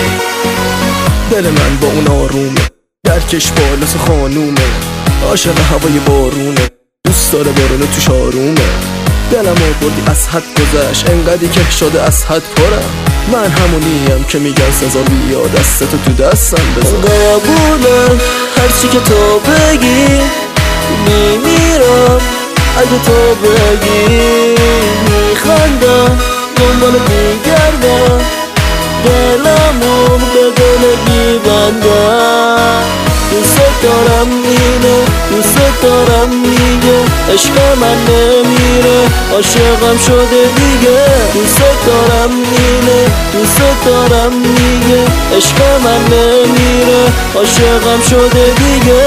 دل من با اون آرومه، درکش بالاس خانومه، عاشق هوای بارونه، دوست داره بارونو توش آرومه. دلم آوردی از حد گذشت، انقدی که شده از حد پرم. من همونیم که میگن سزا بیا دستتو تو دستم بزن. قبولم هرچی که تو بگی، میمیرم اگه تو بگی. میخندم دنبال میگردم، دلمو به دلت میبندم. دوست دارم اینه، دوست دارم میگه، عشق من نمیره، عاشقم شده دیگه. دوست دارم اینه، دوست دارم میگه، عشق من نمیره، عاشقم شده دیگه.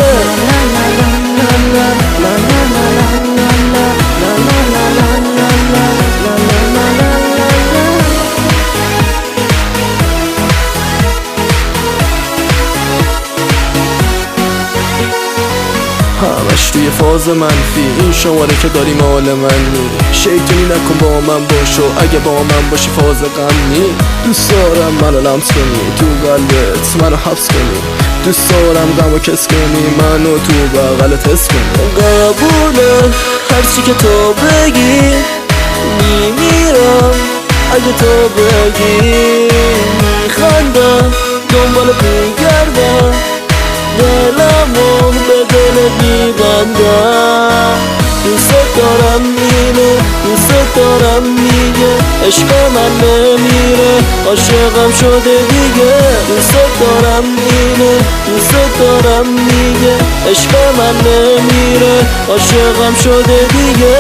همش توی فاز منفی، این شماره که داری مال من نی. شیطونی نکن با من باشو، اگه با من باشی فاز غم نی. دوست دارم منو لمس کنی، تو قلبت منو حبس کنی. دوست دارم غمو کس کنی، منو تو بغلت حس کنی. قبوله هرچی که تو بگی، میمیرم اگه تو بگی. میخندم دنبال میگردم، دلمو به دلت میبندم. دوست دارم اینه، دوست دارم میگه، عشق من نمیره، عاشقم شده دیگه. دوست دارم اینه، دوست دارم میگه، عشق من نمیره، عاشقم شده دیگه.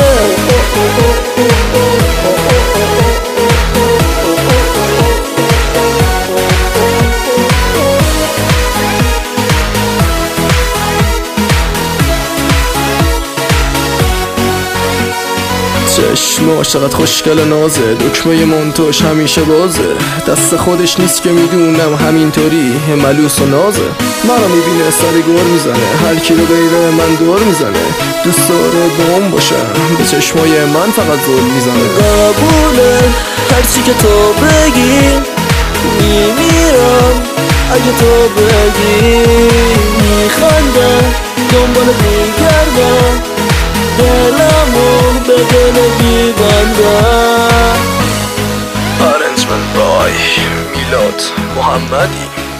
چشم عاشقت خوشگل نازه، دکمه منتوش همیشه بازه. دست خودش نیست که میدونم همینطوری ملوس و نازه. منو میبینه سر گور میزنه، هر کی رو غیر من دور میزنه. دوست داره بوم باشم، به چشمای من فقط زل میزنه. قبوله هرچی که تو بگی، میمیرم اگه تو بگی. میخندم دنبال میگردم، دلمو به دل میبندم. Arrangement by میلاد محمدی.